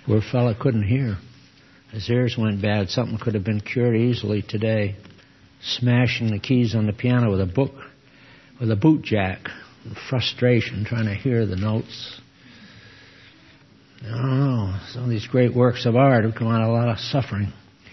Poor fella couldn't hear. His ears went bad. Something could have been cured easily today. Smashing the keys on the piano with a boot jack. Frustration trying to hear the notes. I don't know. Some of these great works of art have come out of a lot of suffering.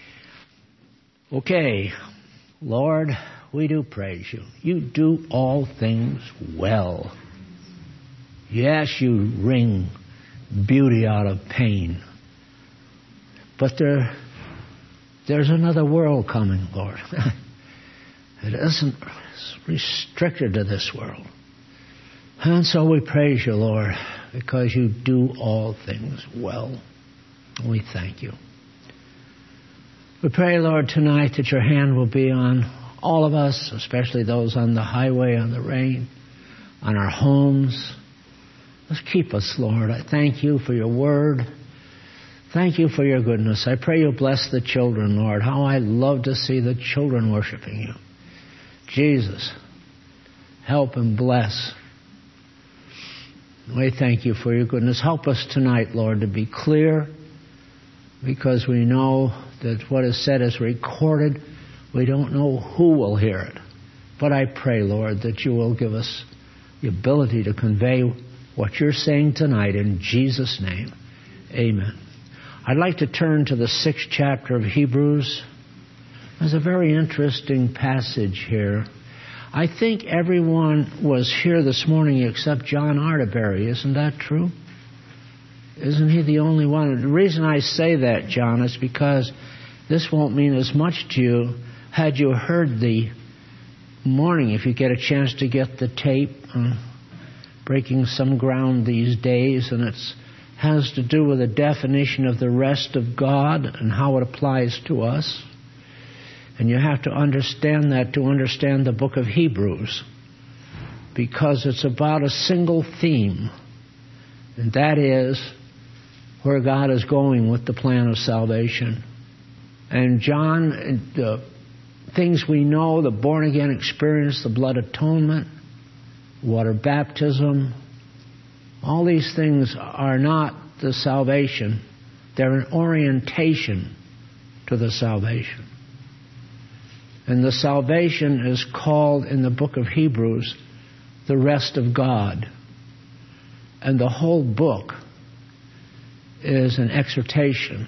Okay. Lord, we do praise you. You do all things well. Yes, you wring beauty out of pain. But there's another world coming, Lord. It isn't restricted to this world. And so we praise you, Lord, because you do all things well. We thank you. We pray, Lord, tonight that your hand will be on all of us, especially those on the highway, on the rain, on our homes. Let's keep us, Lord. I thank you for your word. Thank you for your goodness. I pray you'll bless the children, Lord. How I love to see the children worshiping you. Jesus, help and bless. We thank you for your goodness. Help us tonight, Lord, to be clear, because we know that what is said is recorded. We don't know who will hear it. But I pray, Lord, that you will give us the ability to convey what you're saying tonight in Jesus' name. Amen. I'd like to turn to the 6th chapter of Hebrews. There's a very interesting passage here. I think everyone was here this morning except John Arterbury. Isn't that true? Isn't he the only one? The reason I say that, John, is because this won't mean as much to you had you heard the morning, if you get a chance to get the tape. Breaking some ground these days, and it has to do with the definition of the rest of God and how it applies to us. And you have to understand that to understand the book of Hebrews, because it's about a single theme, and that is where God is going with the plan of salvation. And John, the things we know, the born-again experience, the blood atonement, water baptism, all these things are not the salvation. They're an orientation to the salvation. And the salvation is called in the book of Hebrews the rest of God. And the whole book is an exhortation.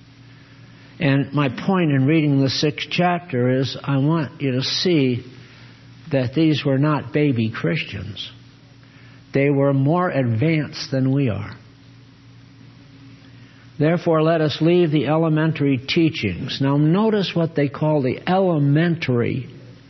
And my point in reading the 6th chapter is I want you to see that these were not baby Christians. They were more advanced than we are. Therefore, let us leave the elementary teachings. Now, notice what they call the elementary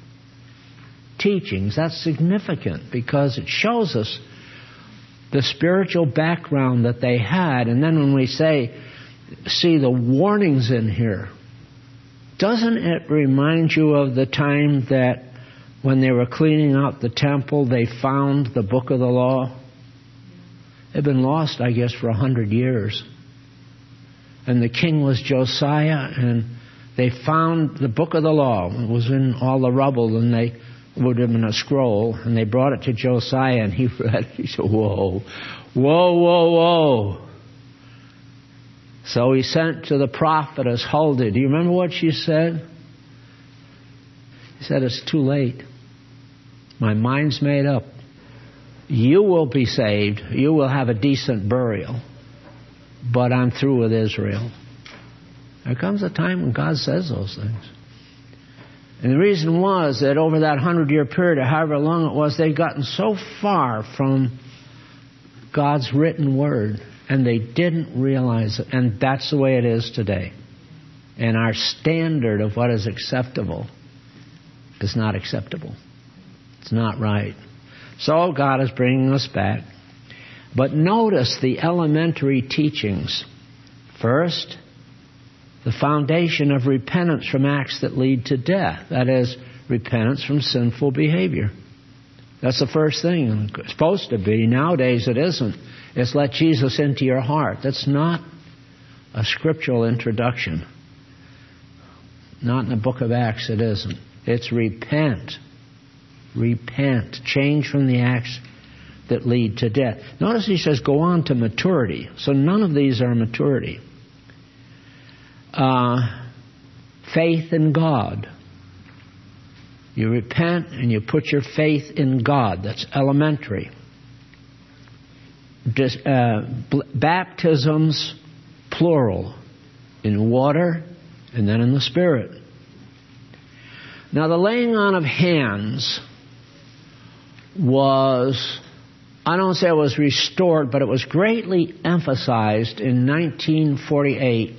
teachings. That's significant because it shows us the spiritual background that they had. And then when we see the warnings in here, doesn't it remind you of the time that when they were cleaning out the temple, they found the book of the law? It had been lost, I guess, for 100 years. And the king was Josiah, and they found the book of the law. It was in all the rubble, and they would have been a scroll, and they brought it to Josiah, and he read it. He said, whoa, whoa, whoa, whoa. So he sent to the prophetess Huldah. Do you remember what she said? He said, it's too late. My mind's made up. You will be saved. You will have a decent burial. But I'm through with Israel. There comes a time when God says those things. And the reason was that over that 100-year period, or however long it was, they'd gotten so far from God's written word, and they didn't realize it. And that's the way it is today. And our standard of what is acceptable is not acceptable. It's not right. So God is bringing us back. But notice the elementary teachings. First, the foundation of repentance from acts that lead to death. That is, repentance from sinful behavior. That's the first thing. It's supposed to be. Nowadays it isn't. It's let Jesus into your heart. That's not a scriptural introduction. Not in the book of Acts it isn't. It's repent. Repent. Change from the acts that lead to death. Notice he says, go on to maturity. So none of these are maturity. Faith in God. You repent and you put your faith in God. That's elementary. Baptisms, plural, in water and then in the Spirit. Now the laying on of hands was, I don't say it was restored, but it was greatly emphasized in 1948,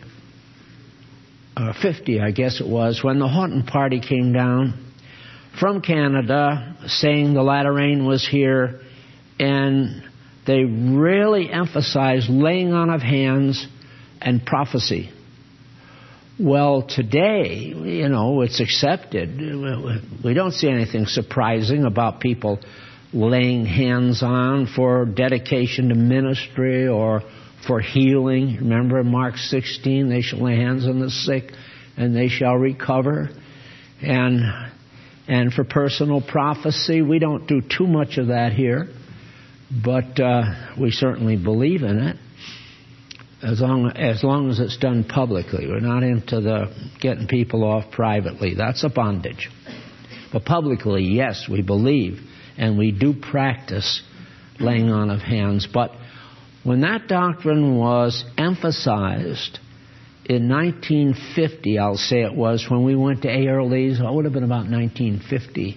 50 I guess it was, when the Houghton party came down from Canada saying the latter rain was here, and they really emphasized laying on of hands and prophecy. Well, today, it's accepted. We don't see anything surprising about people laying hands on for dedication to ministry or for healing. Remember in Mark 16, they shall lay hands on the sick and they shall recover. And for personal prophecy, we don't do too much of that here, but we certainly believe in it. As long as it's done publicly. We're not into the getting people off privately. That's a bondage. But publicly, yes, we believe, and we do practice laying on of hands. But when that doctrine was emphasized in 1950, I'll say it was, when we went to A. Early's, it would have been about 1950,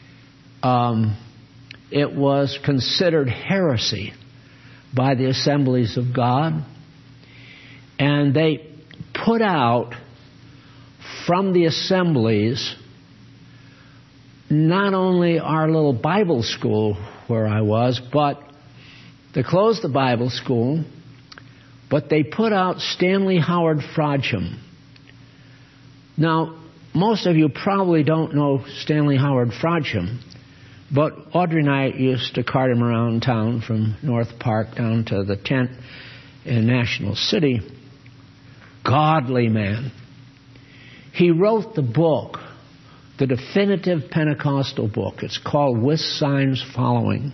it was considered heresy by the Assemblies of God. And they put out from the assemblies not only our little Bible school where I was, but they closed the Bible school, but they put out Stanley Howard Frodsham. Now, most of you probably don't know Stanley Howard Frodsham, but Audrey and I used to cart him around town from North Park down to the tent in National City. Godly man. He wrote the book, the definitive Pentecostal book. It's called With Signs Following.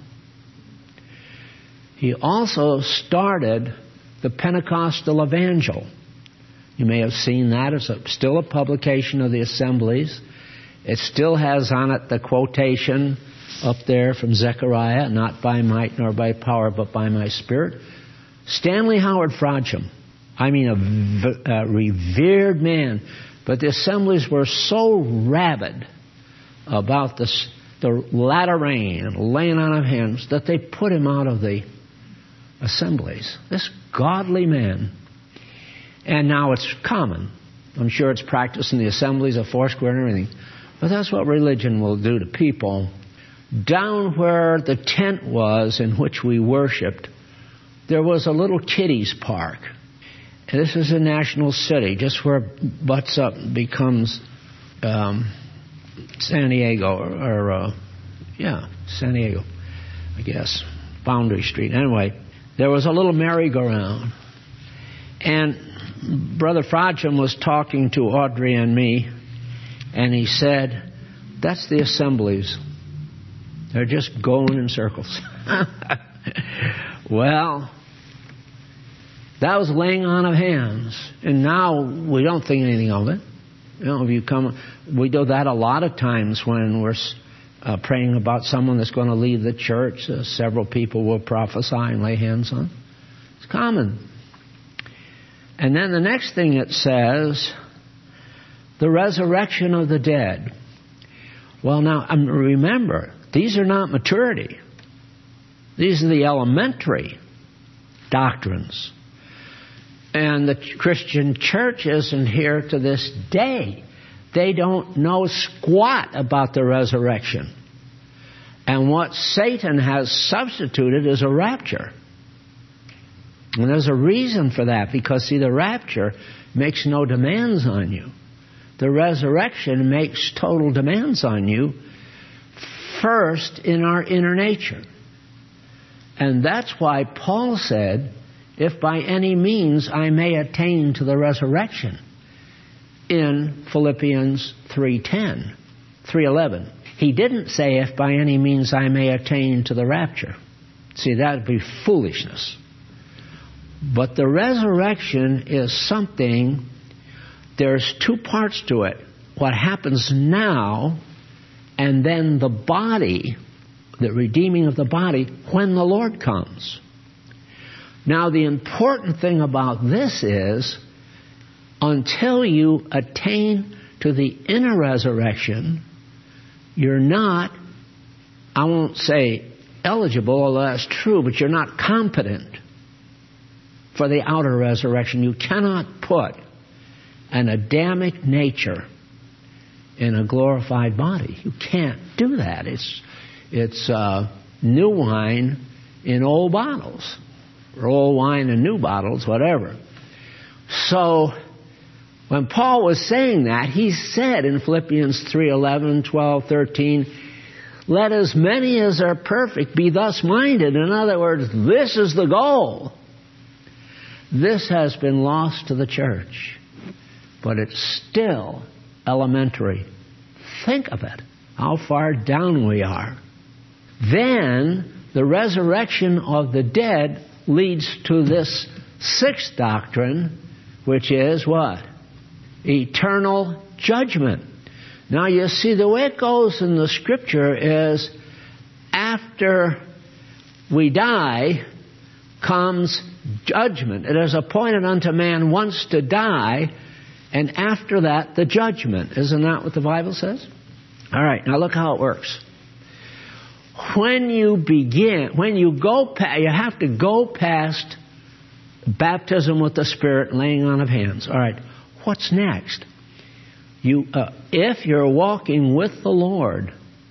He also started the Pentecostal Evangel. You may have seen that. It's still a publication of the Assemblies. It still has on it the quotation up there from Zechariah, not by might nor by power, but by my Spirit. Stanley Howard Frodsham. I mean, a revered man. But the Assemblies were so rabid about the latter rain and laying on of hands that they put him out of the Assemblies. This godly man. And now it's common. I'm sure it's practiced in the Assemblies of Foursquare and everything. But that's what religion will do to people. Down where the tent was in which we worshipped, there was a little kiddies park. And this is a National City, just where it butts up and becomes San Diego, San Diego, I guess, Boundary Street. Anyway, there was a little merry-go-round. And Brother Frodsham was talking to Audrey and me, and he said, that's the Assemblies. They're just going in circles. Well, that was laying on of hands. And now we don't think anything of it. We do that a lot of times when we're praying about someone that's going to leave the church. Several people will prophesy and lay hands on. It's common. And then the next thing it says, the resurrection of the dead. Well, now, remember, these are not maturity. These are the elementary doctrines. And the Christian church isn't here to this day. They don't know squat about the resurrection. And what Satan has substituted is a rapture. And there's a reason for that, because, see, the rapture makes no demands on you. The resurrection makes total demands on you, first in our inner nature. And that's why Paul said, if by any means I may attain to the resurrection, in Philippians 3:11. He didn't say, if by any means I may attain to the rapture. See, that would be foolishness. But the resurrection is something, there's two parts to it. What happens now, and then the body, the redeeming of the body, when the Lord comes. Now, the important thing about this is, until you attain to the inner resurrection, you're not, I won't say eligible, although that's true, but you're not competent for the outer resurrection. You cannot put an Adamic nature in a glorified body. You can't do that. It's new wine in old bottles, or old wine in new bottles, whatever. So when Paul was saying that, he said in Philippians 3:11, 12, 13, let as many as are perfect be thus minded. In other words, this is the goal. This has been lost to the church, but it's still elementary. Think of it, how far down we are. Then the resurrection of the dead leads to this sixth doctrine, which is what? Eternal judgment. Now you see, the way it goes in the Scripture is, after we die comes judgment. It is appointed unto man once to die, and after that the judgment. Isn't that what the Bible says? All right, now look how it works. When you have to go past baptism with the Spirit and laying on of hands. All right, what's next? If you're walking with the Lord,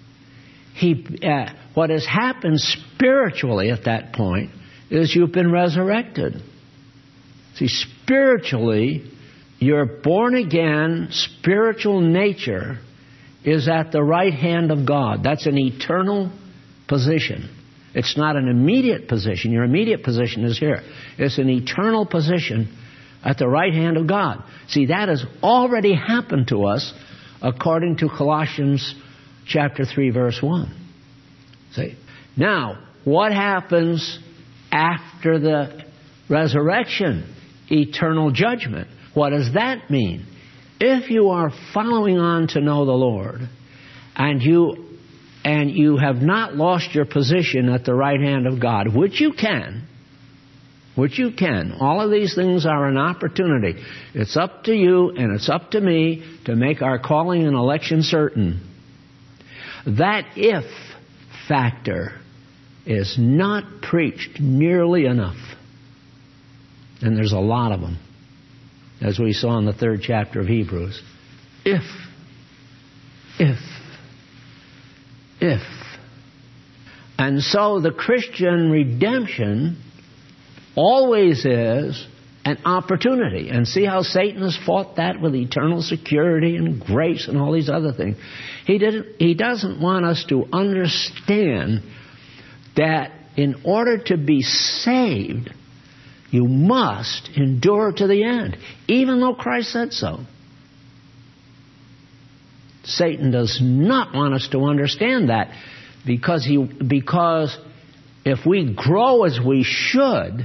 what has happened spiritually at that point is you've been resurrected. See, spiritually, your born again spiritual nature is at the right hand of God. That's an eternal position. It's not an immediate position. Your immediate position is here. It's an eternal position at the right hand of God. See, that has already happened to us according to Colossians chapter 3, verse 1. See? Now, what happens after the resurrection? Eternal judgment. What does that mean? If you are following on to know the Lord, and you have not lost your position at the right hand of God, which you can. All of these things are an opportunity. It's up to you and it's up to me to make our calling and election certain. That if factor is not preached nearly enough. And there's a lot of them, as we saw in the 3rd chapter of Hebrews. If. And so the Christian redemption always is an opportunity. And see how Satan has fought that with eternal security and grace and all these other things. He doesn't want us to understand that in order to be saved, you must endure to the end, even though Christ said so. Satan does not want us to understand that, because if we grow as we should,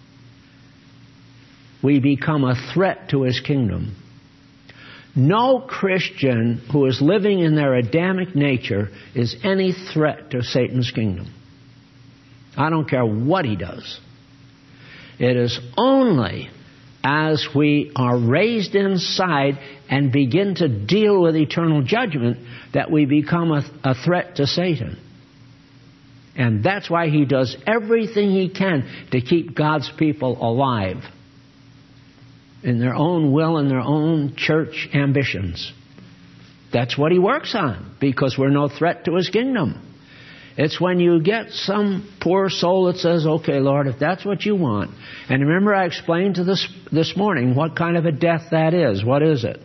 we become a threat to his kingdom. No Christian who is living in their Adamic nature is any threat to Satan's kingdom. I don't care what he does. It is only as we are raised inside and begin to deal with eternal judgment that we become a threat to Satan. And that's why he does everything he can to keep God's people alive in their own will and their own church ambitions. That's what he works on, because we're no threat to his kingdom. It's when you get some poor soul that says, okay, Lord, if that's what you want. And remember, I explained to this morning what kind of a death that is. What is it?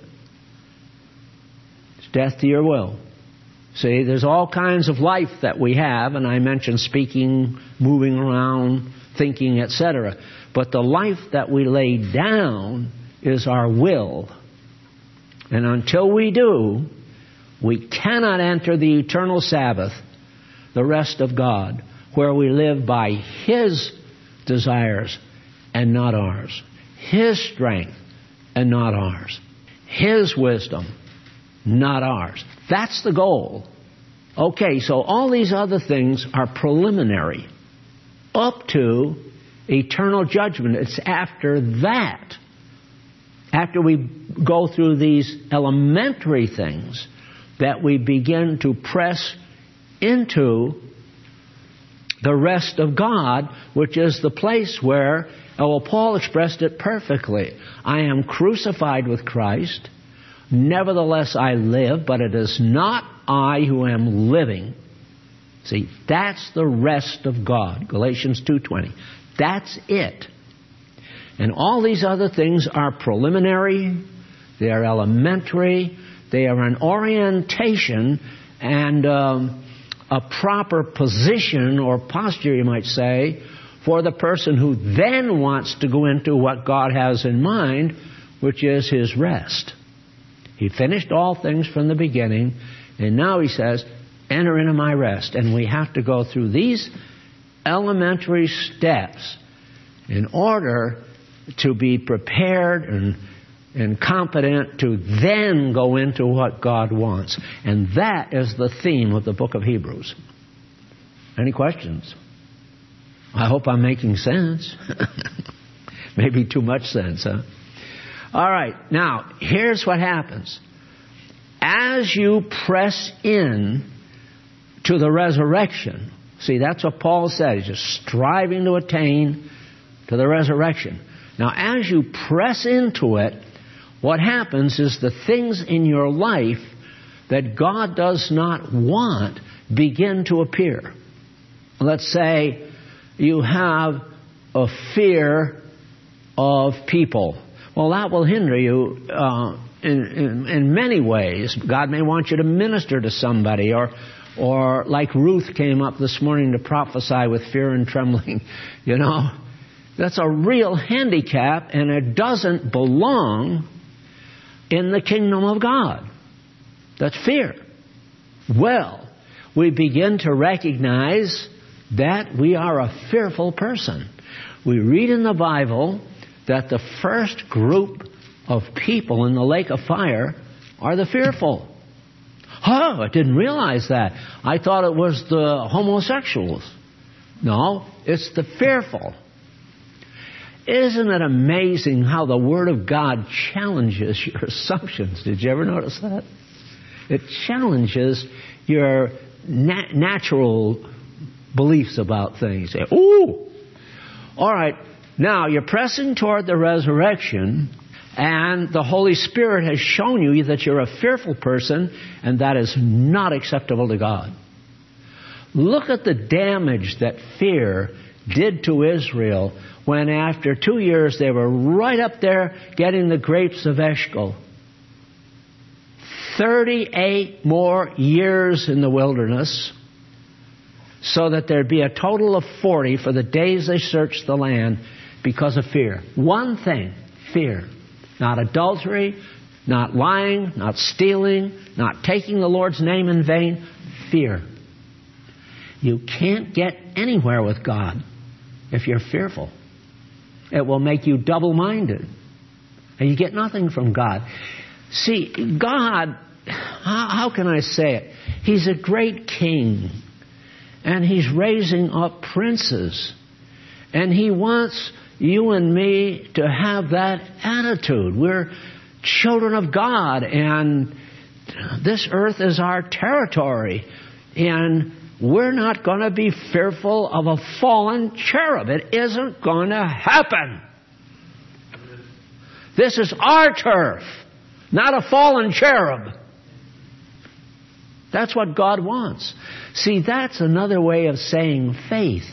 It's death to your will. See, there's all kinds of life that we have, and I mentioned speaking, moving around, thinking, etc. But the life that we lay down is our will. And until we do, we cannot enter the eternal Sabbath, the rest of God, where we live by His desires and not ours. His strength and not ours. His wisdom, not ours. That's the goal. Okay, so all these other things are preliminary up to eternal judgment. It's after that, after we go through these elementary things, that we begin to press into the rest of God, which is the place where, Paul expressed it perfectly. I am crucified with Christ. Nevertheless I live, but it is not I who am living. See, that's the rest of God. Galatians 2:20. That's it. And all these other things are preliminary. They are elementary. They are an orientation and a proper position or posture, you might say, for the person who then wants to go into what God has in mind, which is His rest. He finished all things from the beginning, and now He says, enter into my rest. And we have to go through these elementary steps in order to be prepared and competent to then go into what God wants. And that is the theme of the book of Hebrews. Any questions? I hope I'm making sense. Maybe too much sense, huh? All right, now, here's what happens. As you press in to the resurrection, see, that's what Paul said. He's just striving to attain to the resurrection. Now, as you press into it, what happens is the things in your life that God does not want begin to appear. Let's say you have a fear of people. Well, that will hinder you in many ways. God may want you to minister to somebody, or like Ruth came up this morning to prophesy with fear and trembling. You know, that's a real handicap, and it doesn't belong in the kingdom of God. That's fear. Well, we begin to recognize that we are a fearful person. We read in the Bible that the first group of people in the lake of fire are the fearful. Oh, I didn't realize that. I thought it was the homosexuals. No, it's the fearful. Isn't it amazing how the Word of God challenges your assumptions? Did you ever notice that? It challenges your natural beliefs about things. You say, ooh! All right, now you're pressing toward the resurrection, and the Holy Spirit has shown you that you're a fearful person, and that is not acceptable to God. Look at the damage that fear did to Israel when after 2 years they were right up there getting the grapes of Eshcol. 38 more years in the wilderness, so that there'd be a total of 40 for the days they searched the land because of fear. One thing, fear. Not adultery, not lying, not stealing, not taking the Lord's name in vain. Fear. You can't get anywhere with God if you're fearful. It will make you double-minded. And you get nothing from God. See, God, how can I say it? He's a great king. And He's raising up princes. And He wants you and me to have that attitude. We're children of God, and this earth is our territory. And we're not going to be fearful of a fallen cherub. It isn't going to happen. This is our turf, not a fallen cherub. That's what God wants. See, that's another way of saying faith.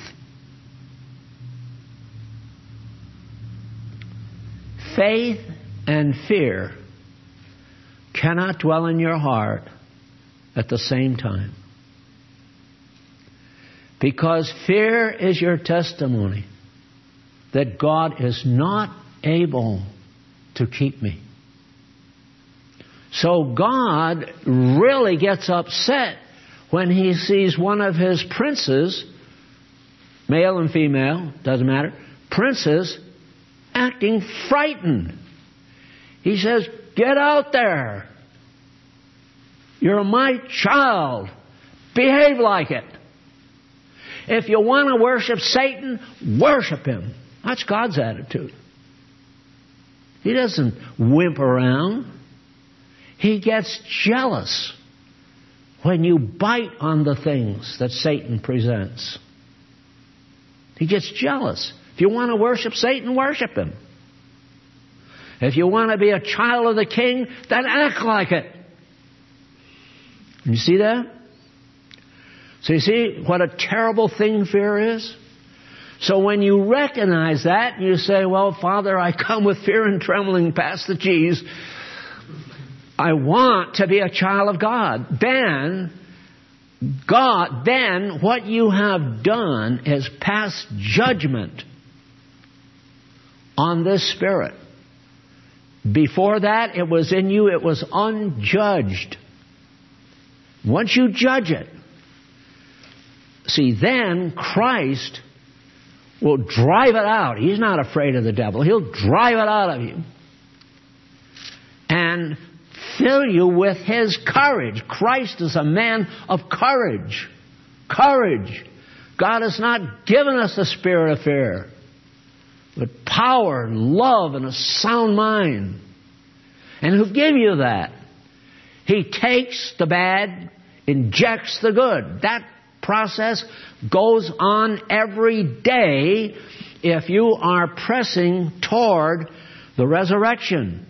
Faith and fear cannot dwell in your heart at the same time. Because fear is your testimony that God is not able to keep me. So God really gets upset when He sees one of His princes male and female, doesn't matter, princes acting frightened. He says, get out there. You're my child. Behave like it. If you want to worship Satan, worship him. That's God's attitude. He doesn't wimp around. He gets jealous when you bite on the things that Satan presents. He gets jealous. If you want to worship Satan, worship him. If you want to be a child of the King, then act like it. You see that? So you see what a terrible thing fear is? So when you recognize that, you say, well, Father, I come with fear and trembling past the cheese. I want to be a child of God. Then what you have done is pass judgment on this spirit. Before that, it was in you, it was unjudged. Once you judge it, see, then Christ will drive it out. He's not afraid of the devil. He'll drive it out of you and fill you with His courage. Christ is a man of courage. Courage. God has not given us a spirit of fear, but power and love and a sound mind. And who give you that? He takes the bad, injects the good. That process goes on every day if you are pressing toward the resurrection.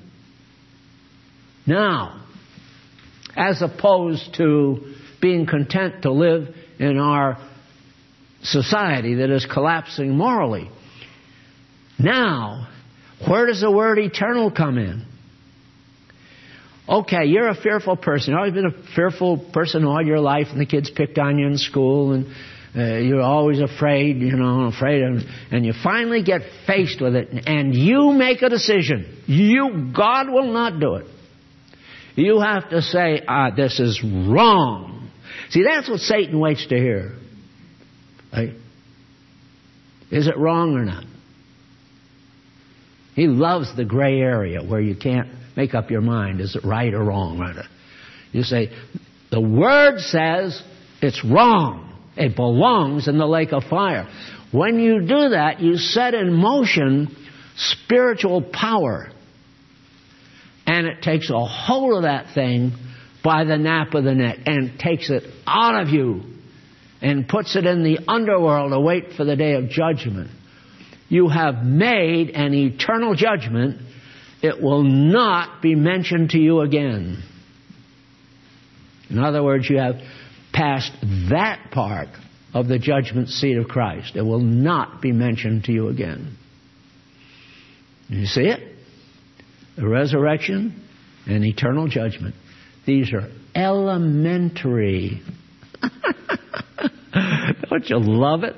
Now, as opposed to being content to live in our society that is collapsing morally. Now, where does the word eternal come in? Okay, you're a fearful person. You've always been a fearful person all your life, and the kids picked on you in school, and you're always afraid, and you finally get faced with it, and you make a decision. God will not do it. You have to say, this is wrong. See, that's what Satan waits to hear. Right? Is it wrong or not? He loves the gray area where you can't make up your mind. Is it right or wrong? You say, the Word says it's wrong. It belongs in the lake of fire. When you do that, you set in motion spiritual power. And it takes a hold of that thing by the nape of the neck and takes it out of you and puts it in the underworld to wait for the day of judgment. You have made an eternal judgment. It will not be mentioned to you again. In other words, you have passed that part of the judgment seat of Christ. It will not be mentioned to you again. You see it? The resurrection and eternal judgment. These are elementary. Don't you love it?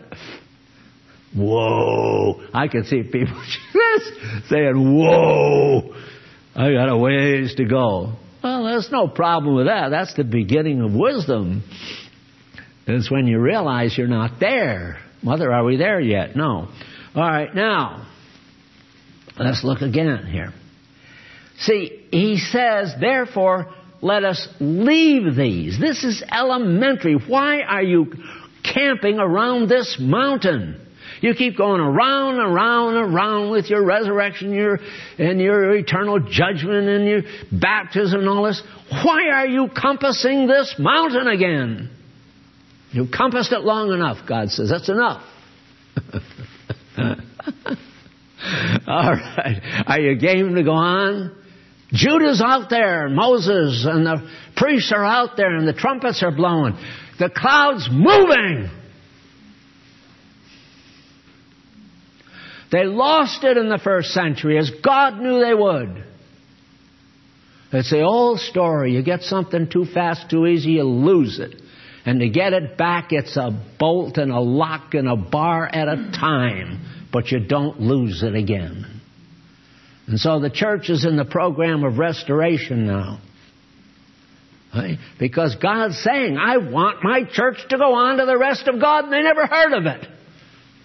Whoa. I can see people saying, whoa, I got a ways to go. Well, there's no problem with that. That's the beginning of wisdom. It's when you realize you're not there. Mother, are we there yet? No. All right, now, let's look again here. See, he says, therefore, let us leave these. This is elementary. Why are you camping around this mountain? You keep going around, around, around with your resurrection, your eternal judgment and your baptism and all this. Why are you compassing this mountain again? You've compassed it long enough, God says. That's enough. All right. Are you game to go on? Judah's out there, Moses and the priests are out there, and the trumpets are blowing. The cloud's moving. They lost it in the first century, as God knew they would. It's the old story. You get something too fast, too easy, you lose it. And to get it back, it's a bolt and a lock and a bar at a time. But you don't lose it again. And so the church is in the program of restoration now. Right? Because God's saying, I want my church to go on to the rest of God, and they never heard of it.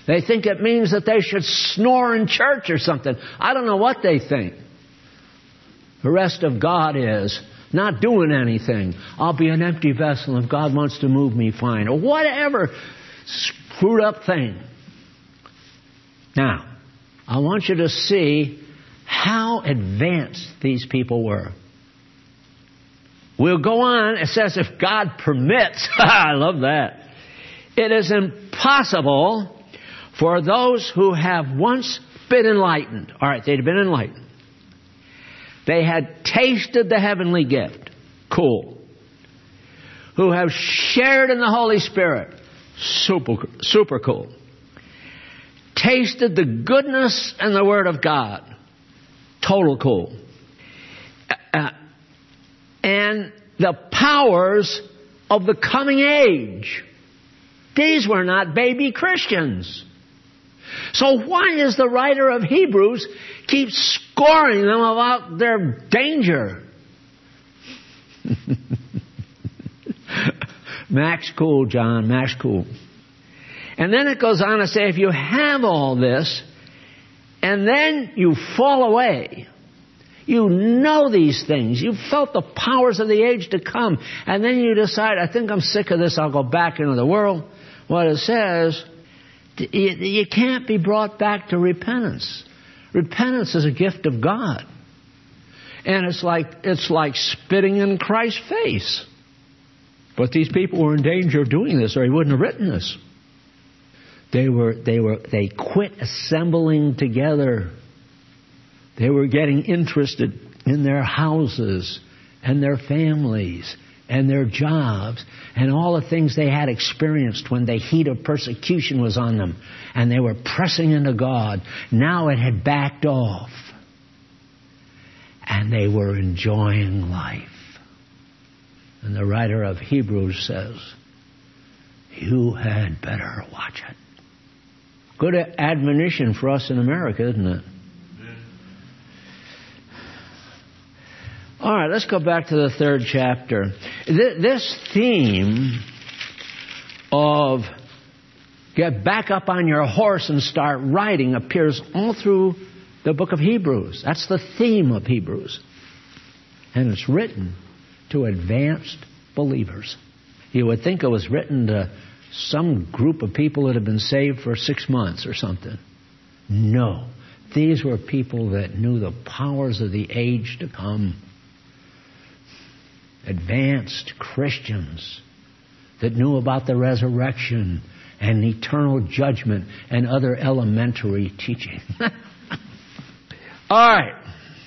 They think it means that they should snore in church or something. I don't know what they think. The rest of God is not doing anything. I'll be an empty vessel. If God wants to move me, fine. Or whatever screwed up thing. Now, I want you to see how advanced these people were. We'll go on. It says, if God permits. I love that. It is impossible for those who have once been enlightened. All right, they'd been enlightened. They had tasted the heavenly gift. Cool. Who have shared in the Holy Spirit. Super cool. Tasted the goodness and the Word of God. Total cool. And the powers of the coming age. These were not baby Christians. So why is the writer of Hebrews keep scoring them about their danger? Max cool, John, max cool. And then it goes on to say, if you have all this, and then you fall away, you know these things, you've felt the powers of the age to come, and then you decide, I think I'm sick of this, I'll go back into the world. What it says, you can't be brought back to repentance. Repentance is a gift of God. And it's like spitting in Christ's face. But these people were in danger of doing this, or he wouldn't have written this. They quit assembling together. They were getting interested in their houses and their families and their jobs and all the things they had experienced when the heat of persecution was on them. And they were pressing into God. Now it had backed off. And they were enjoying life. And the writer of Hebrews says, you had better watch it. Good admonition for us in America, isn't it? All right, let's go back to the 3rd chapter. This theme of get back up on your horse and start riding appears all through the book of Hebrews. That's the theme of Hebrews. And it's written to advanced believers. You would think it was written to some group of people that had been saved for 6 months or something. No. These were people that knew the powers of the age to come. Advanced Christians that knew about the resurrection and eternal judgment and other elementary teaching. All right.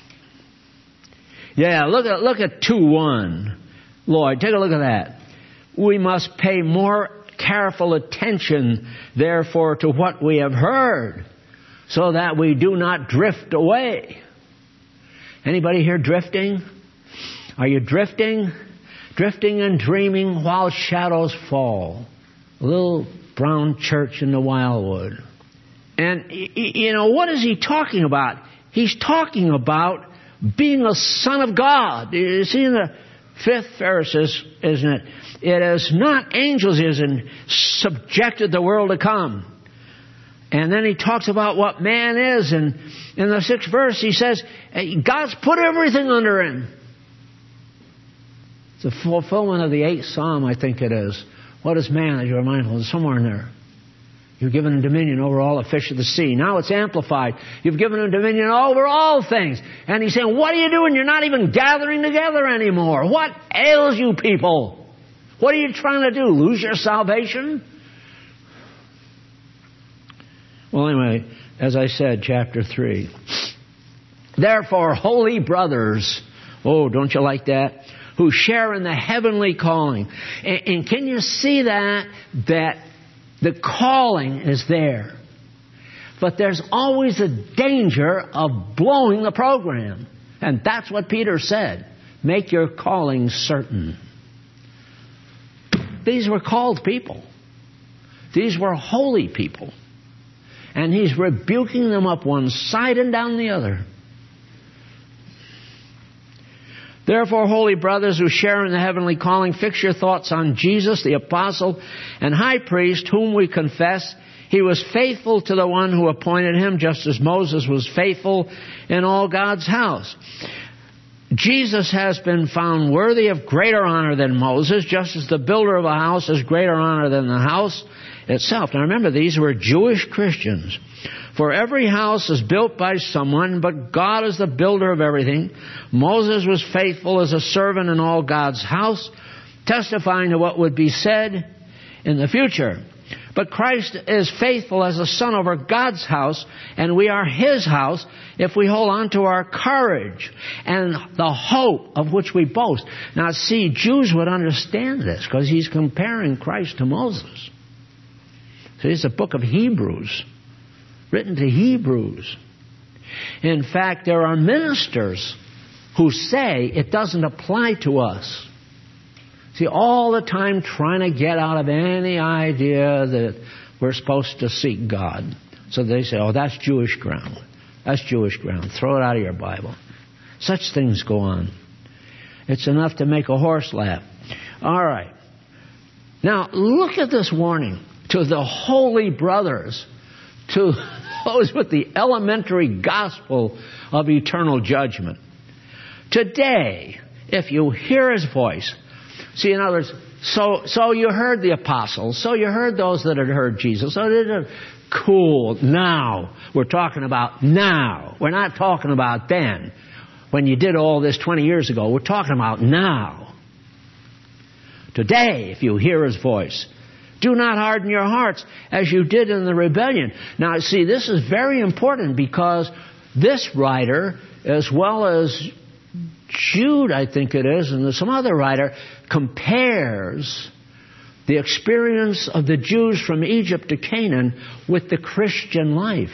Yeah, look at 2:1. Lord, take a look at that. We must pay more careful attention, therefore, to what we have heard, so that we do not drift away. Anybody here drifting? Are you drifting? Drifting and dreaming while shadows fall. A little brown church in the Wildwood. And, what is he talking about? He's talking about being a son of God. You see in the 5th verse, isn't it? It is not angels isn't subjected the world to come. And then he talks about what man is. And in the 6th verse, he says, God's put everything under him. It's a fulfillment of the 8th Psalm, I think it is. What is man that you are mindful of? Somewhere in there. You've given him dominion over all the fish of the sea. Now it's amplified. You've given him dominion over all things. And he's saying, what are you doing? You're not even gathering together anymore. What ails you people? What are you trying to do? Lose your salvation? Well, anyway, as I said, chapter 3. Therefore, holy brothers. Oh, don't you like that? Who share in the heavenly calling. And can you see that the calling is there? But there's always a danger of blowing the program. And that's what Peter said. Make your calling certain. These were called people. These were holy people. And he's rebuking them up one side and down the other. Therefore, holy brothers who share in the heavenly calling, fix your thoughts on Jesus, the apostle and high priest, whom we confess He was faithful to the one who appointed him, just as Moses was faithful in all God's house. Jesus has been found worthy of greater honor than Moses, just as the builder of a house is greater honor than the house itself. Now remember, these were Jewish Christians. For every house is built by someone, but God is the builder of everything. Moses was faithful as a servant in all God's house, testifying to what would be said in the future. But Christ is faithful as a son over God's house, and we are His house if we hold on to our courage and the hope of which we boast. Now see, Jews would understand this because he's comparing Christ to Moses. So it's a book of Hebrews, written to Hebrews. In fact, there are ministers who say it doesn't apply to us. See, all the time trying to get out of any idea that we're supposed to seek God. So they say, oh, that's Jewish ground. That's Jewish ground. Throw it out of your Bible. Such things go on. It's enough to make a horse laugh. All right. Now, look at this warning to the holy brothers, to those with the elementary gospel of eternal judgment. Today, if you hear His voice, see, in other words, so you heard the apostles, so you heard those that had heard Jesus. So cool. Now, we're talking about now. We're not talking about then, when you did all this 20 years ago. We're talking about now. Today, if you hear His voice, do not harden your hearts as you did in the rebellion. Now, see, this is very important because this writer, as well as Jude, I think it is, and some other writer, compares the experience of the Jews from Egypt to Canaan with the Christian life.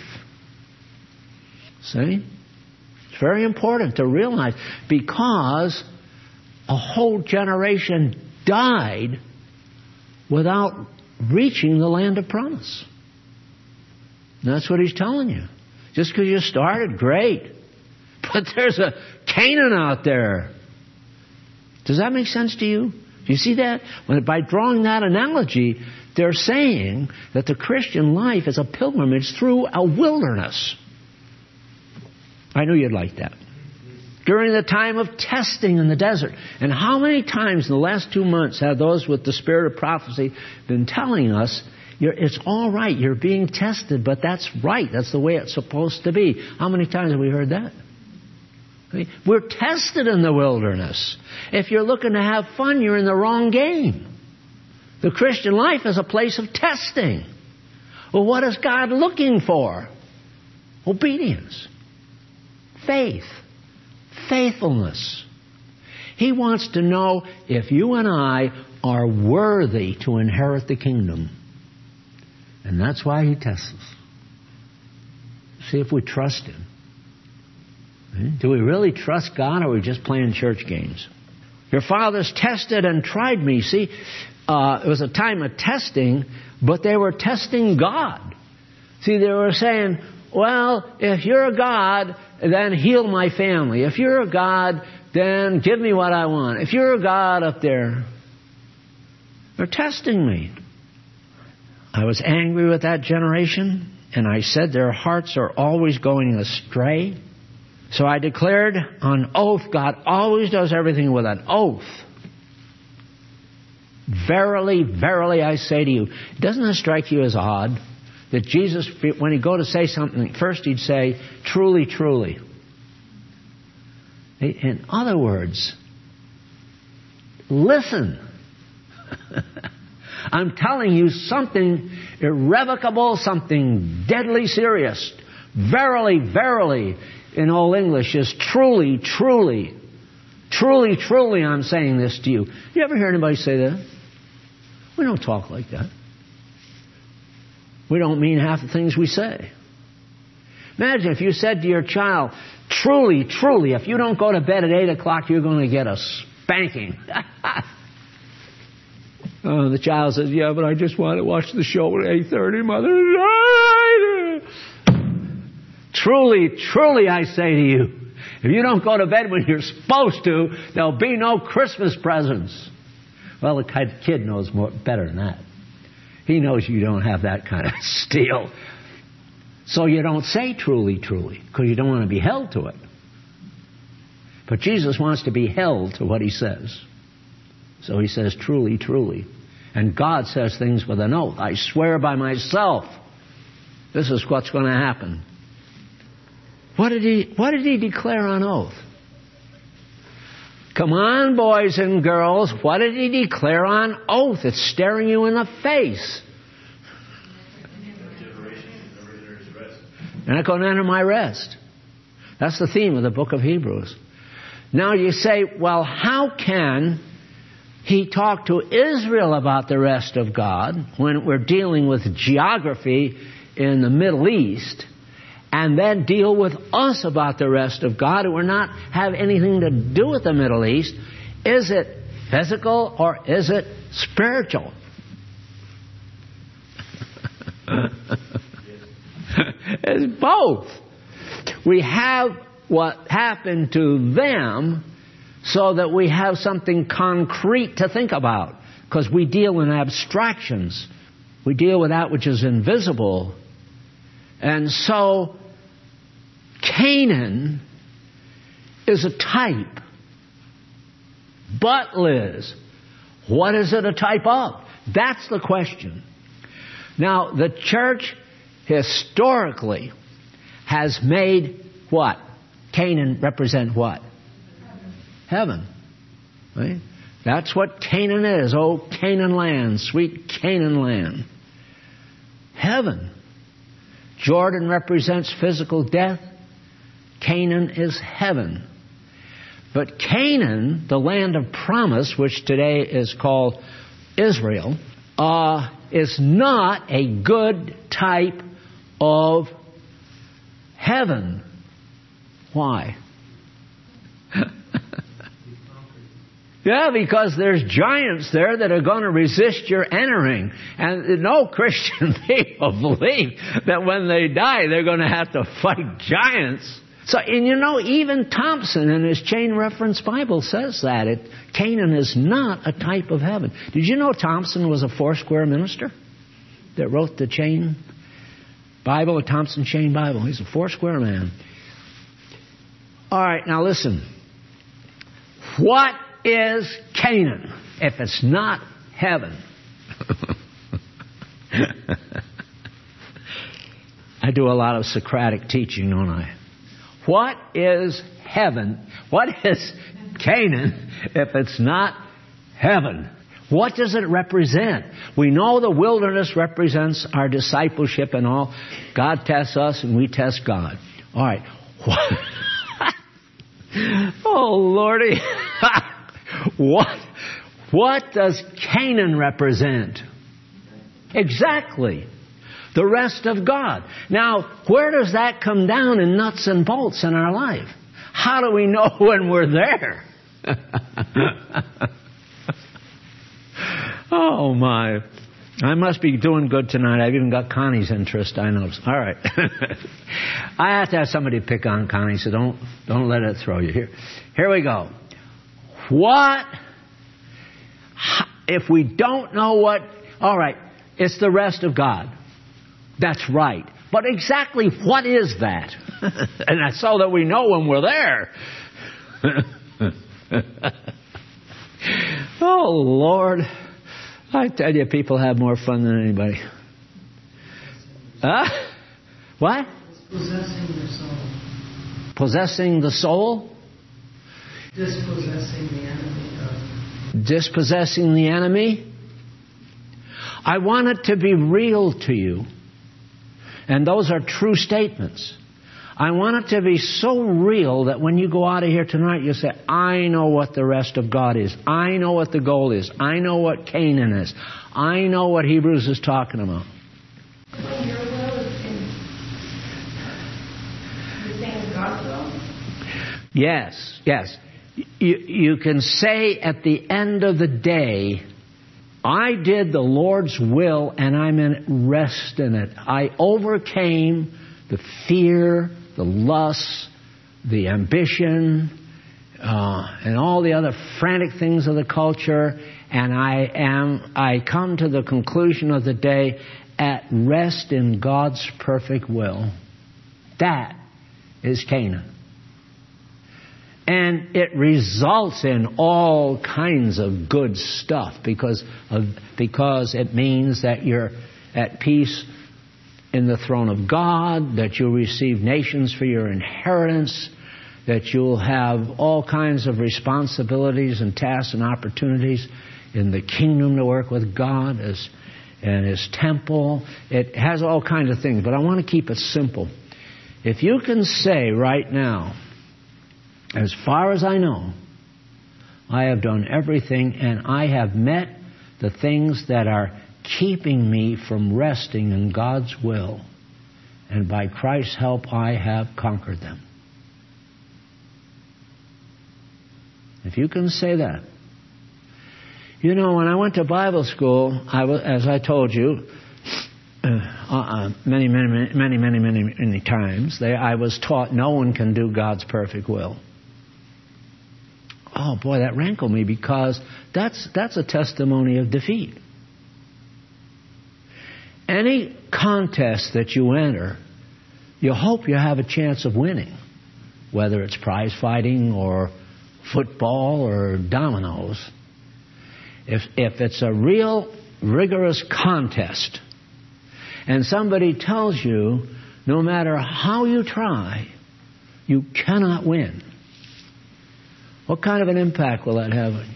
See? It's very important to realize, because a whole generation died without reaching the land of promise. And that's what he's telling you. Just because you started, great. But there's a Canaan out there. Does that make sense to you? Do you see that? By drawing that analogy, they're saying that the Christian life is a pilgrimage through a wilderness. I knew you'd like that. During the time of testing in the desert. And how many times in the last 2 months have those with the spirit of prophecy been telling us, it's all right, you're being tested, but that's right. That's the way it's supposed to be. How many times have we heard that? We're tested in the wilderness. If you're looking to have fun, you're in the wrong game. The Christian life is a place of testing. Well, what is God looking for? Obedience. Faith. Faithfulness. He wants to know if you and I are worthy to inherit the kingdom. And that's why He tests us. See if we trust Him. Do we really trust God, or are we just playing church games? Your fathers tested and tried me. See, it was a time of testing, but they were testing God. See, they were saying, well, if you're a God, then heal my family. If you're a God, then give me what I want. If you're a God up there, they're testing me. I was angry with that generation, and I said their hearts are always going astray. So I declared on oath, God always does everything with an oath. Verily, verily, I say to you. Doesn't that strike you as odd? That Jesus, when He'd go to say something, first He'd say, truly, truly. In other words, listen. I'm telling you something irrevocable, something deadly serious. Verily, verily, in Old English is truly, truly. Truly, truly, I'm saying this to you. You ever hear anybody say that? We don't talk like that. We don't mean half the things we say. Imagine if you said to your child, truly, truly, if you don't go to bed at 8 o'clock, you're going to get a spanking. Oh, the child says, yeah, but I just want to watch the show at 8:30, Mother. Truly, truly, I say to you, if you don't go to bed when you're supposed to, there'll be no Christmas presents. Well, the kid knows better than that. He knows you don't have that kind of steel. So you don't say truly, truly, because you don't want to be held to it. But Jesus wants to be held to what He says. So He says truly, truly. And God says things with an oath. I swear by myself, this is what's going to happen. What did He declare on oath? Come on, boys and girls. What did He declare on oath? It's staring you in the face. You're not going to enter my rest. That's the theme of the book of Hebrews. Now you say, well, how can He talk to Israel about the rest of God when we're dealing with geography in the Middle East, and then deal with us about the rest of God, and we're not have anything to do with the Middle East? Is it physical or is it spiritual? It's both. We have what happened to them so that we have something concrete to think about, because we deal in abstractions. We deal with that which is invisible. And so Canaan is a type. But, Liz, what is it a type of? That's the question. Now, the church historically has made what? Canaan represent what? Heaven. Right? That's what Canaan is. Oh, Canaan land, sweet Canaan land. Heaven. Jordan represents physical death. Canaan is heaven. But Canaan, the land of promise, which today is called Israel, is not a good type of heaven. Why? Yeah, because there's giants there that are going to resist your entering. And no Christian people believe that when they die, they're going to have to fight giants. So, and you know, even Thompson in his Chain Reference Bible says that. Canaan is not a type of heaven. Did you know Thompson was a Foursquare minister that wrote the Chain Bible, a Thompson Chain Bible? He's a Foursquare man. All right, now listen. What is Canaan if it's not heaven? I do a lot of Socratic teaching, don't I? What is heaven? What is Canaan if it's not heaven? What does it represent? We know the wilderness represents our discipleship and all. God tests us and we test God. All right. Oh, Lordy. What does Canaan represent? Exactly. The rest of God. Now, where does that come down in nuts and bolts in our life? How do we know when we're there? Oh, my. I must be doing good tonight. I've even got Connie's interest, I know. All right. I have to have somebody pick on Connie, so don't let it throw you. Here we go. What if we don't know what? All right, it's the rest of God. That's right. But exactly what is that? And that's so that we know when we're there. Oh, Lord. I tell you, people have more fun than anybody. What? Possessing the soul. Possessing the soul? Dispossessing the enemy. Dispossessing the enemy? I want it to be real to you. And those are true statements. I want it to be so real that when you go out of here tonight, you say, I know what the rest of God is. I know what the goal is. I know what Canaan is. I know what Hebrews is talking about. When your will is the same as God's will? Yes, yes. You can say at the end of the day, I did the Lord's will and I'm in rest in it. I overcame the fear, the lust, the ambition, and all the other frantic things of the culture, and I come to the conclusion of the day at rest in God's perfect will. That is Canaan. And it results in all kinds of good stuff because it means that you're at peace in the throne of God, that you'll receive nations for your inheritance, that you'll have all kinds of responsibilities and tasks and opportunities in the kingdom to work with God and His temple. It has all kinds of things, but I want to keep it simple. If you can say right now, as far as I know, I have done everything and I have met the things that are keeping me from resting in God's will, and by Christ's help I have conquered them. If you can say that. You know, when I went to Bible school, as I told you, many times, I was taught no one can do God's perfect will. Oh boy, that rankled me because that's a testimony of defeat. Any contest that you enter, you hope you have a chance of winning, whether it's prize fighting or football or dominoes. If it's a real rigorous contest and somebody tells you no matter how you try, you cannot win, what kind of an impact will that have on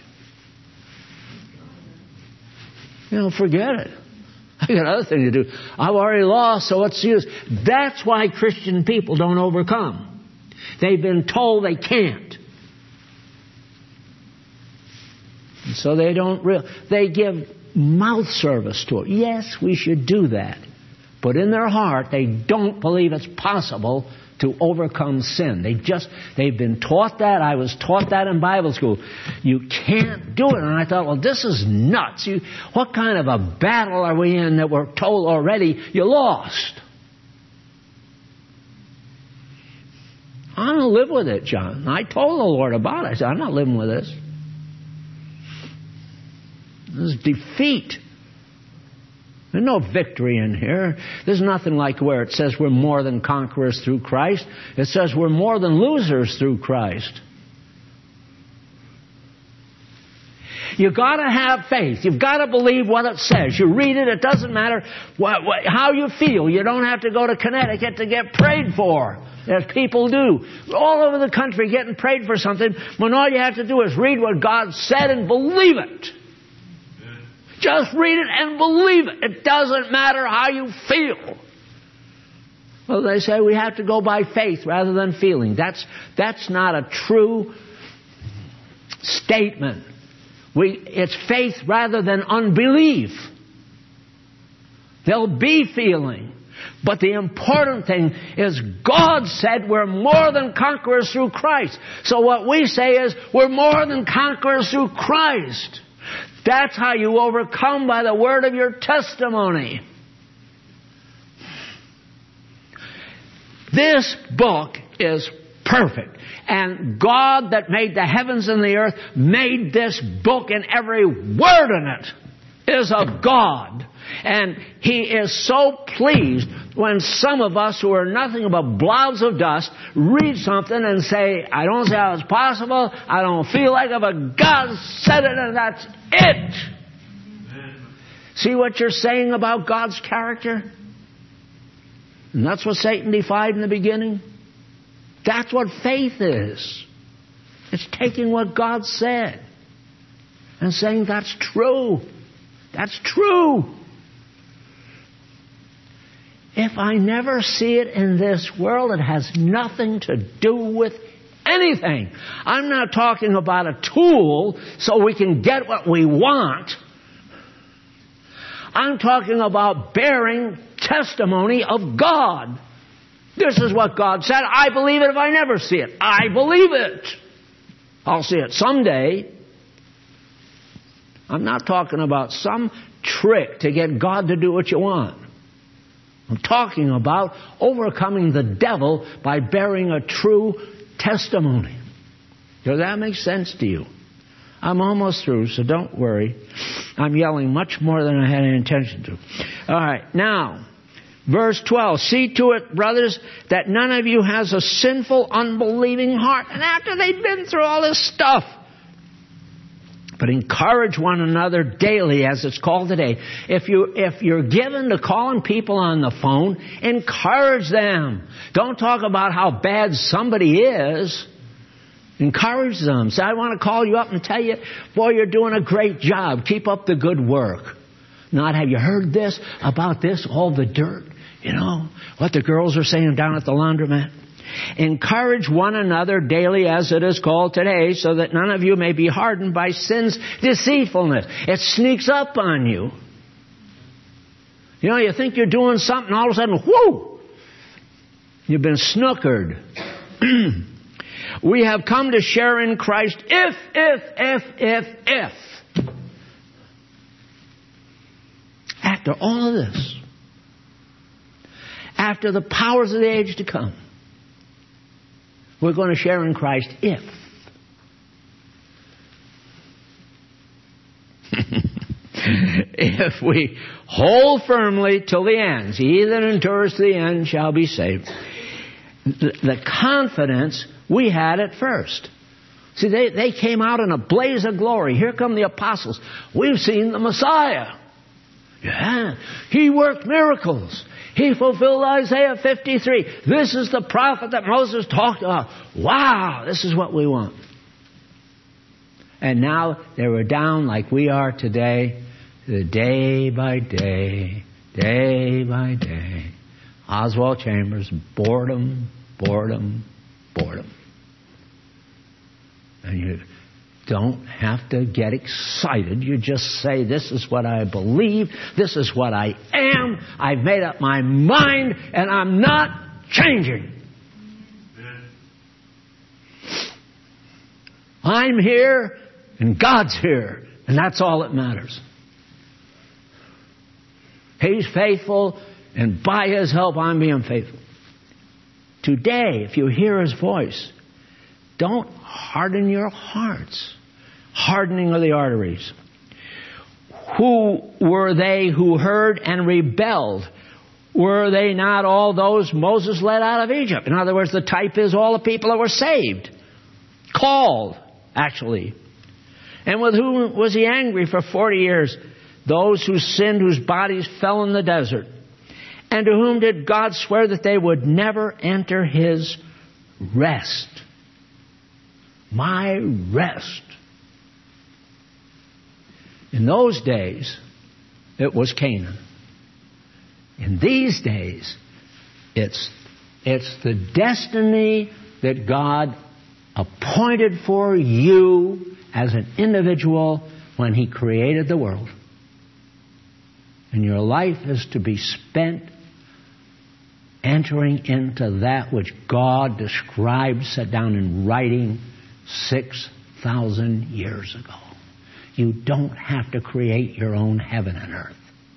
you? You know, forget it. I got other things to do. I've already lost, so what's the use? That's why Christian people don't overcome. They've been told they can't. And so they don't they give mouth service to it. Yes, we should do that. But in their heart, they don't believe it's possible to overcome sin. They've been taught that. I was taught that in Bible school. You can't do it. And I thought, well, this is nuts. What kind of a battle are we in that we're told already you lost? I don't live with it, John. I told the Lord about it. I said, I'm not living with this. This is defeat. There's no victory in here. There's nothing like where it says we're more than conquerors through Christ. It says we're more than losers through Christ. You've got to have faith. You've got to believe what it says. You read it. It doesn't matter how you feel. You don't have to go to Connecticut to get prayed for, as people do. All over the country getting prayed for something when all you have to do is read what God said and believe it. Just read it and believe it. It doesn't matter how you feel. Well, they say we have to go by faith rather than feeling. That's not a true statement. It's faith rather than unbelief. There'll be feeling. But the important thing is God said we're more than conquerors through Christ. So what we say is we're more than conquerors through Christ. That's how you overcome, by the word of your testimony. This book is perfect. And God that made the heavens and the earth made this book, and every word in it is of God. And He is so pleased when some of us who are nothing but blobs of dust read something and say, I don't see how it's possible, I don't feel like it, but God said it and that's it. Amen. See what you're saying about God's character? And that's what Satan defied in the beginning. That's what faith is. It's taking what God said and saying that's true. That's true. If I never see it in this world, it has nothing to do with anything. I'm not talking about a tool so we can get what we want. I'm talking about bearing testimony of God. This is what God said. I believe it if I never see it. I believe it. I'll see it someday. I'm not talking about some trick to get God to do what you want. I'm talking about overcoming the devil by bearing a true testimony. Does that make sense to you? I'm almost through, so don't worry. I'm yelling much more than I had any intention to. All right, now, verse 12. See to it, brothers, that none of you has a sinful, unbelieving heart. And after they've been through all this stuff, but encourage one another daily, as it's called today. If you're given to calling people on the phone, encourage them. Don't talk about how bad somebody is. Encourage them. Say, I want to call you up and tell you, boy, you're doing a great job. Keep up the good work. Not, have you heard this, about this, all the dirt? You know, what the girls are saying down at the laundromat? Encourage one another daily, as it is called today, so that none of you may be hardened by sin's deceitfulness. It sneaks up on you. You know, you think you're doing something, all of a sudden, whoo! You've been snookered. We have come to share in Christ if. After all of this, after the powers of the age to come, we're going to share in Christ if. If we hold firmly till the end, he that endures to the end shall be saved. The confidence we had at first. See, they came out in a blaze of glory. Here come the apostles. We've seen the Messiah. Yeah, he worked miracles. He fulfilled Isaiah 53. This is the prophet that Moses talked about. Wow, this is what we want. And now they were down like we are today, day by day, day by day. Oswald Chambers, boredom. And you don't have to get excited. You just say, this is what I believe. This is what I am. I've made up my mind, and I'm not changing. I'm here, and God's here. And that's all that matters. He's faithful, and by His help, I'm being faithful. Today, if you hear His voice, don't harden your hearts. Hardening of the arteries. Who were they who heard and rebelled? Were they not all those Moses led out of Egypt? In other words, the type is all the people that were saved. Called, actually. And with whom was He angry for 40 years? Those who sinned, whose bodies fell in the desert. And to whom did God swear that they would never enter His rest? My rest. In those days, it was Canaan. In these days, it's the destiny that God appointed for you as an individual when He created the world. And your life is to be spent entering into that which God described, set down in writing 6,000 years ago. You don't have to create your own heaven and earth.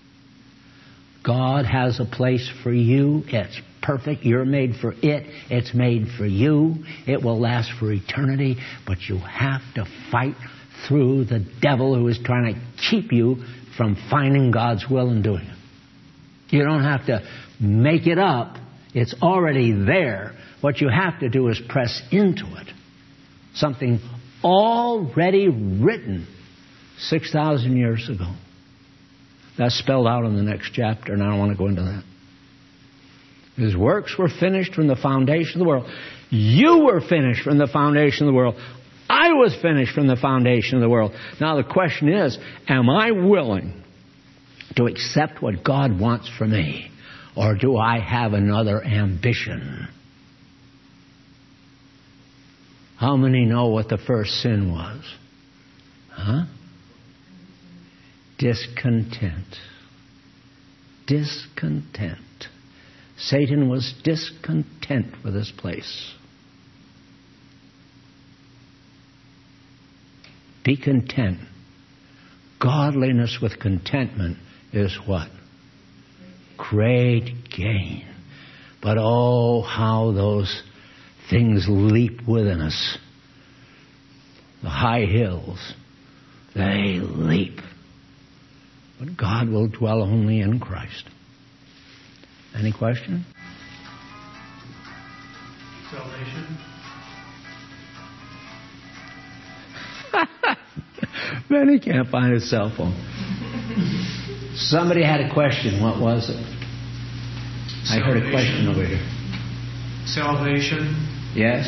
God has a place for you. It's perfect. You're made for it. It's made for you. It will last for eternity. But you have to fight through the devil who is trying to keep you from finding God's will and doing it. You don't have to make it up. It's already there. What you have to do is press into it. Something already written 6,000 years ago. That's spelled out in the next chapter, and I don't want to go into that. His works were finished from the foundation of the world. You were finished from the foundation of the world. I was finished from the foundation of the world. Now the question is, am I willing to accept what God wants for me? Or do I have another ambition? How many know what the first sin was? Huh? Discontent. Discontent. Satan was discontent with his place. Be content. Godliness with contentment is what? Great gain. But oh, how those things leap within us. the high hills. They leap. But God will dwell only in Christ. Any question? Salvation. Benny can't find his cell phone. Somebody had a question. What was it? I heard a question over here. Salvation. Yes?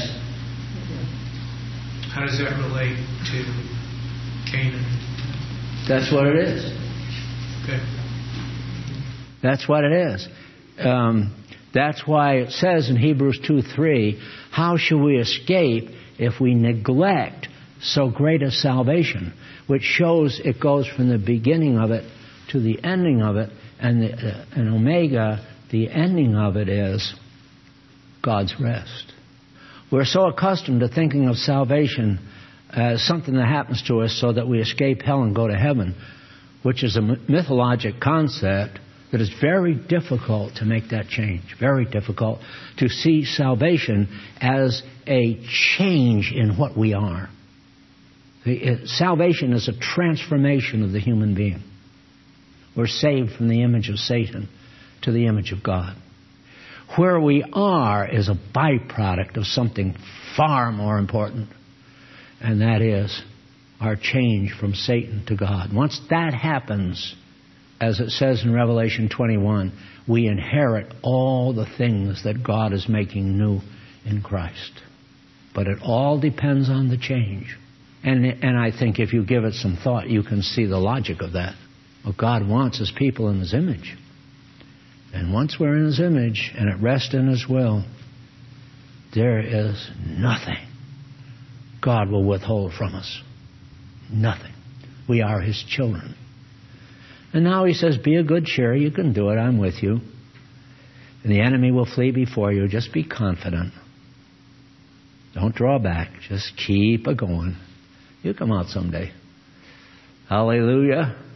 How does that relate to Canaan? That's what it is. Okay. That's what it is. That's why it says in Hebrews 2:3, how shall we escape if we neglect so great a salvation? Which shows it goes from the beginning of it to the ending of it. And Omega, the ending of it is God's rest. We're so accustomed to thinking of salvation as something that happens to us so that we escape hell and go to heaven, which is a mythologic concept that is very difficult to make that change. Very difficult to see salvation as a change in what we are. Salvation is a transformation of the human being. We're saved from the image of Satan to the image of God. Where we are is a byproduct of something far more important, and that is our change from Satan to God. Once that happens, as it says in Revelation 21, we inherit all the things that God is making new in Christ. But it all depends on the change. And I think if you give it some thought, you can see the logic of that. What God wants is people in His image. And once we're in His image and at rest in His will, there is nothing God will withhold from us. Nothing. We are His children. And now He says, be of good cheer. You can do it. I'm with you. And the enemy will flee before you. Just be confident. Don't draw back. Just keep it going. You'll come out someday. Hallelujah.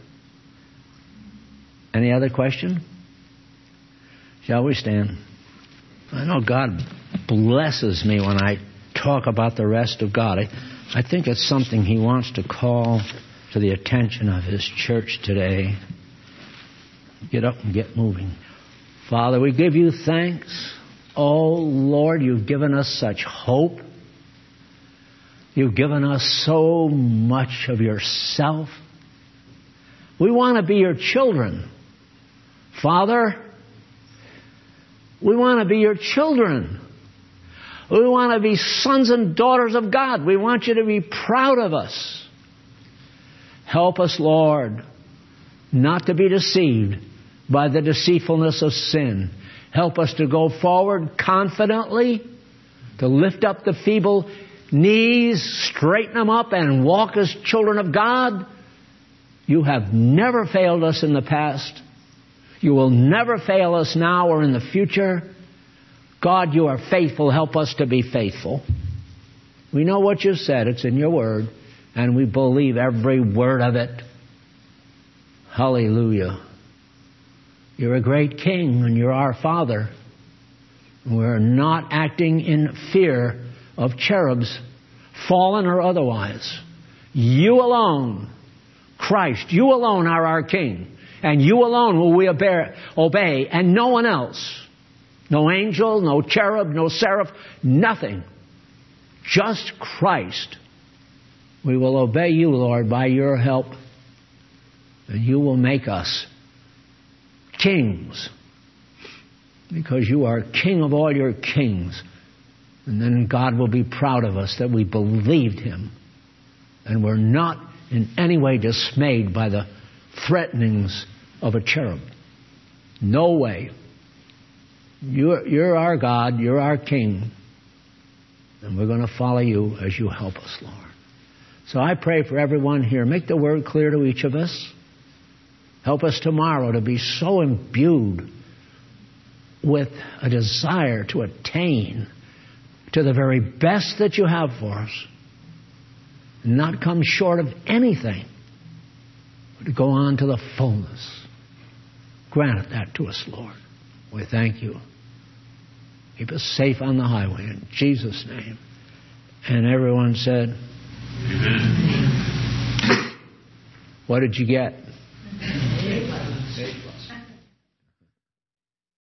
Any other question? Shall we stand? I know God blesses me when I talk about the rest of God. I think it's something He wants to call to the attention of His church today. Get up and get moving. Father, we give You thanks. Oh, Lord, You've given us such hope. You've given us so much of Yourself. We want to be Your children. Father, we want to be Your children. We want to be sons and daughters of God. We want You to be proud of us. Help us, Lord, not to be deceived by the deceitfulness of sin. Help us to go forward confidently, to lift up the feeble knees, straighten them up, and walk as children of God. You have never failed us in the past. You will never fail us now or in the future. God, You are faithful. Help us to be faithful. We know what You said. It's in Your Word. And we believe every word of it. Hallelujah. You're a great King and You're our Father. We're not acting in fear of cherubs, fallen or otherwise. You alone, Christ, You alone are our King. And You alone will we obey, and no one else. No angel, no cherub, no seraph, nothing. Just Christ. We will obey You, Lord, by Your help. And You will make us kings. Because You are King of all Your kings. And then God will be proud of us that we believed Him. And we're not in any way dismayed by the threatenings of a cherub. No way. You're our God. You're our King. And we're going to follow You as You help us, Lord. So I pray for everyone here. Make the word clear to each of us. Help us tomorrow to be so imbued with a desire to attain to the very best that You have for us. And not come short of anything, but to go on to the fullness. Grant that to us, Lord. We thank You. Keep us safe on the highway in Jesus' name. And everyone said, Amen. What did you get?